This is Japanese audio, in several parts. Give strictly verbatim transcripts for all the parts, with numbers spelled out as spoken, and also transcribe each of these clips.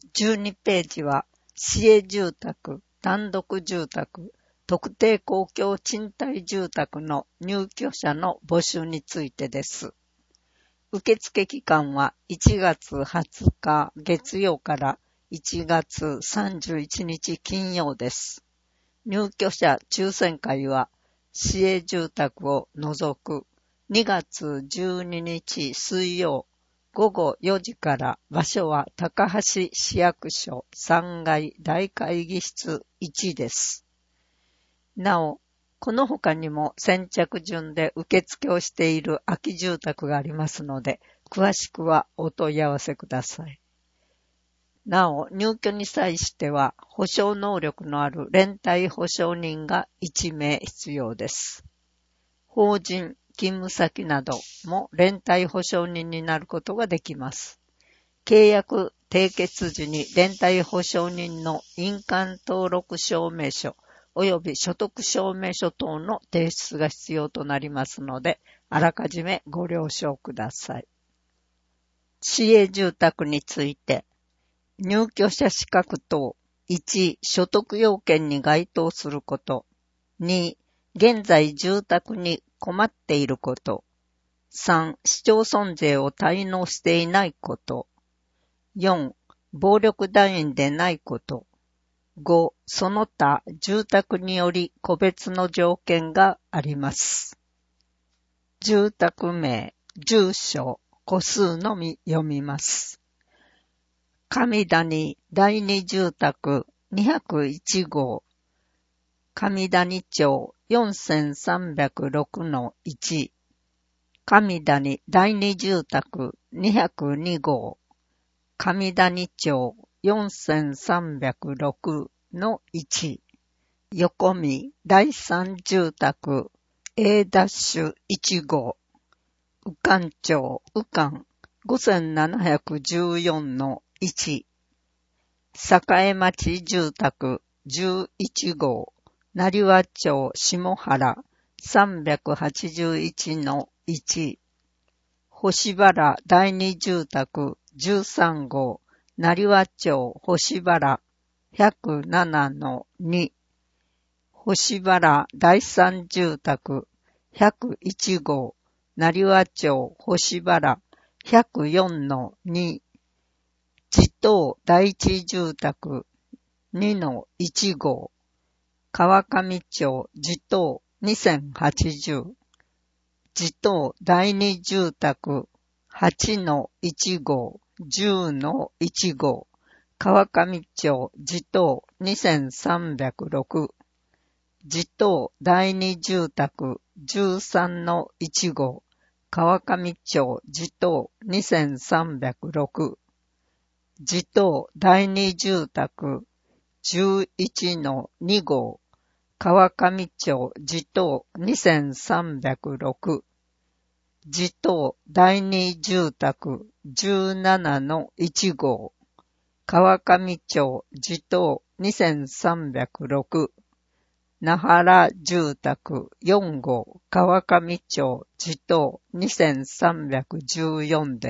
じゅうにページは、市営住宅、単独住宅、特定公共賃貸住宅の入居者の募集についてです。受付期間はいちがつはつか月曜からいちがつさんじゅういちにち金曜です。入居者抽選会は市営住宅を除くにがつじゅうににち水曜ごごよじから場所は高橋市役所さんがい大会議室いちです。なお、この他にも先着順で受付をしている空き住宅がありますので、詳しくはお問い合わせください。なお、入居に際しては、保証能力のある連帯保証人がいちめい必要です。法人、勤務先なども連帯保証人になることができます。契約締結時に連帯保証人の印鑑登録証明書及び所得証明書等の提出が必要となりますので、あらかじめご了承ください。市営住宅について、入居者資格等、いち、所得要件に該当すること、に、現在住宅に困っていること、さん、市町村税を滞納していないこと、よん、暴力団員でないこと、ご、その他住宅により個別の条件があります。住宅名、住所、戸数のみ読みます。上谷第二住宅にひゃくいちごう、上谷町 よんさんぜろろくのいち、上谷第二住宅にひゃくにごう、上谷町 よんさんぜろろくのいち、横見第三住宅 エーいちごう、宇菅町宇菅ごせんななひゃくじゅうよんのいち、栄町住宅じゅういちごう、成羽町下原さんはちいちのいち、星原第二住宅じゅうさんごう、成羽町星原ひゃくななのに、星原第三住宅ひゃくいちごう、成羽町星原ひゃくよんのに、地頭第一住宅にのいちごう、川上町地頭にせんはちじゅう、地頭第二住宅はちのいちごう、じゅうのいちごう、川上町地頭にせんさんびゃくろく、地頭第二住宅じゅうさんのいちごう、川上町地頭にせんさんびゃくろく、地頭第二住宅じゅういちのにごう、川上町地頭にせんさんびゃくろく、地頭第二住宅じゅうななのいちごう、川上町地頭にせんさんびゃくろく、那原住宅よんごう、川上町地頭にせんさんびゃくじゅうよんです。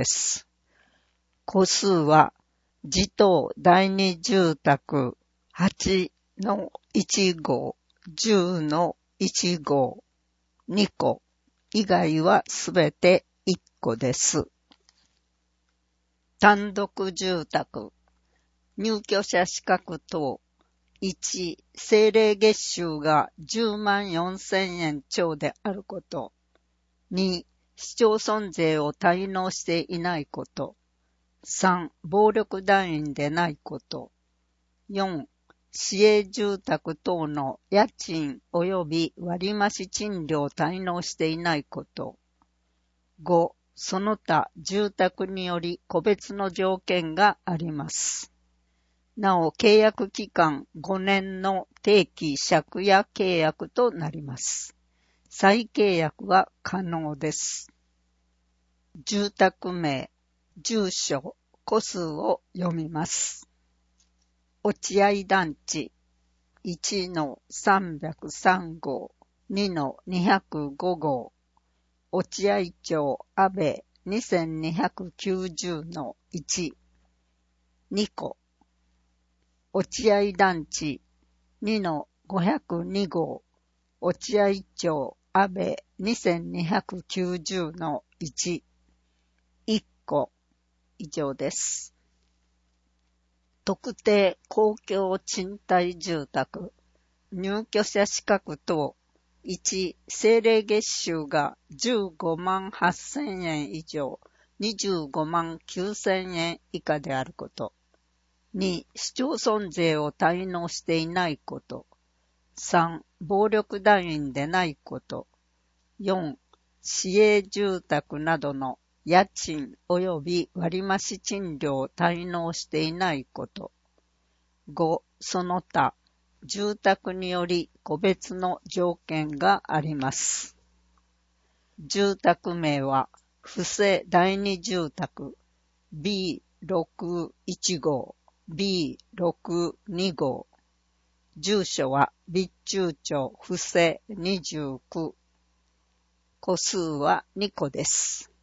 戸数は地頭第二住宅はちのいちごう、じゅうのいちごう、にこ以外はすべていっこです。単独住宅、入居者資格等、いち、政令月収がじゅうまんよんせんえん超であること。に、市町村税を滞納していないこと。さん、暴力団員でないこと。よん、市営住宅等の家賃及び割増賃料を滞納していないこと。ご、その他住宅により個別の条件があります。なお、契約期間ごねんの定期借家契約となります。再契約は可能です。住宅名、住所、戸数を読みます。落合団地いちのさんびゃくさんごう、にのにひゃくごごう、落合町安倍にせんにひゃくきゅうじゅうのいち、にこ、 落合団地 にのごひゃくに 号、落合町安倍 にせんにひゃくきゅうじゅうのいち、いっこ、以上です。特定公共賃貸住宅、入居者資格等、いち、政令月収がじゅうごまんはっせんえん以上、にじゅうごまんきゅうせんえん以下であること。に、市町村税を滞納していないこと。さん、暴力団員でないこと。よん、市営住宅などの家賃及び割増賃料を滞納していないこと。ご、その他、住宅により個別の条件があります。住宅名は、布施第二住宅 ビーろくいち 号、ビーろくに 号。住所は備中町布施にじゅうきゅう。戸数はにこです。